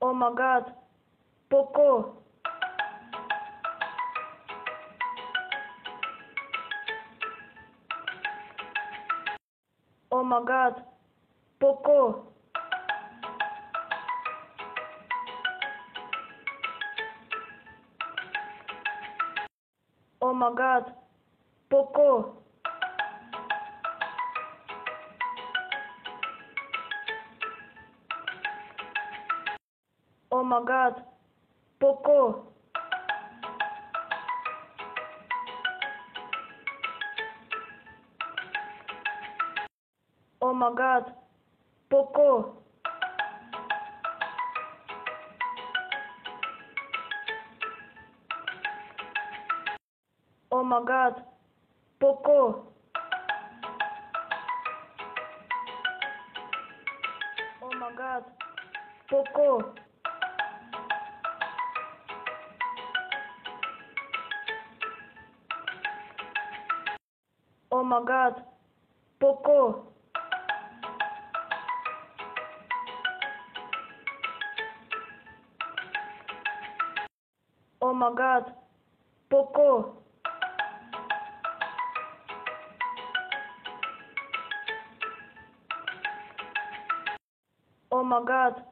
Oh my God, Poco. Oh my God, Poco. Oh my God, Poco. Oh my God, Poco. Oh my God, Poco. Oh my God, Poco. Oh my God, Poco. Oh my God, Poco. Oh my God, Poco. Oh my God,